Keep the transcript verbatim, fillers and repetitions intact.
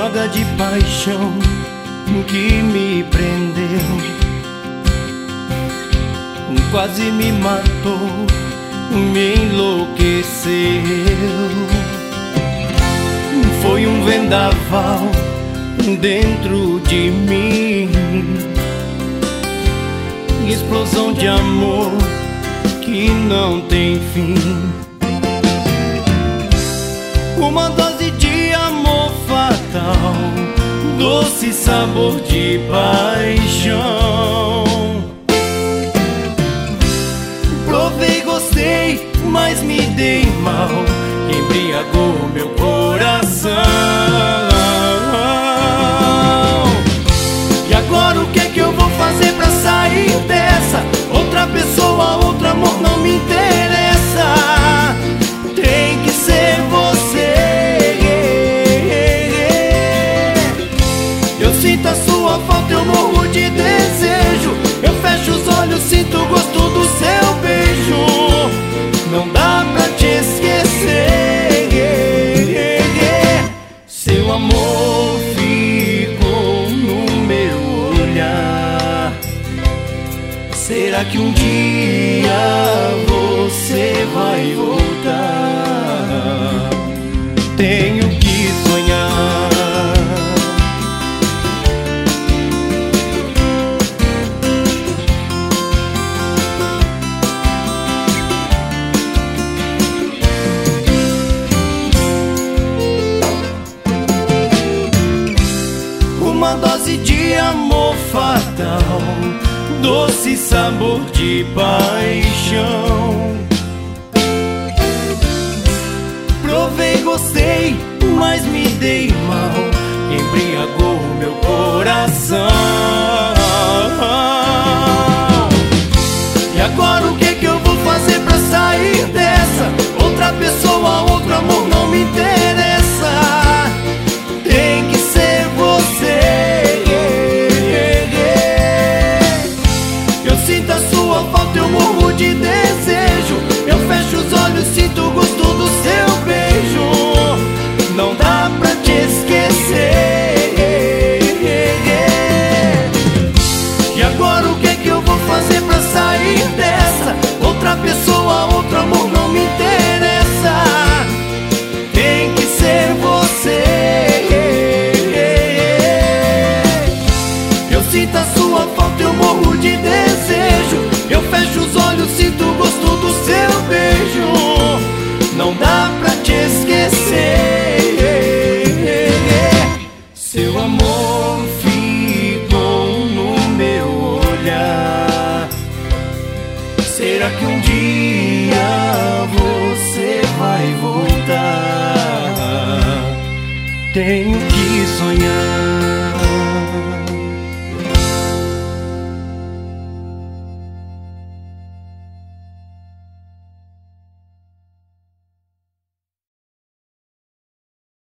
droga de paixão que me prendeu, quase me matou, me enlouqueceu. Foi um vendaval dentro de mim, explosão de amor que não tem fim. Uma dose de amor fatal, doce sabor de paixão. Provei, gostei, mas me dei mal, embriagou meu coração. E agora o que é que eu vou fazer pra sair dessa? Outra pessoa, outro amor não me interessa. Tem que ser você. Eu sinto a sua falta, eu morro de desejo. Eu fecho os olhos, sinto o gosto do seu beijo. Não dá pra te esquecer. Seu amor ficou no meu olhar. Será que um dia você vai voltar? Tenho que sonhar. Uma dose de amor fatal, doce sabor de paixão. Provei, gostei, mas me dei mal, embriagou meu coração. E agora o que é que eu vou fazer pra sair dessa? Outra pessoa, outro amor não me interessa. Tem que ser você. Eu sinto a sua falta, eu morro de desejo. Eu fecho os olhos, sinto o gosto do seu beijo. Não dá pra te esquecer. E agora o que é que eu vou fazer pra sair dessa? Outra pessoa, outro amor não me interessa. Tem que ser você. Eu sinto a sua falta, eu morro de desejo. Eu fecho os olhos, sinto o gosto do seu beijo. Não dá pra te esquecer. Seu amor ficou no meu olhar. Será que um dia você vai voltar? Tenho que sonhar.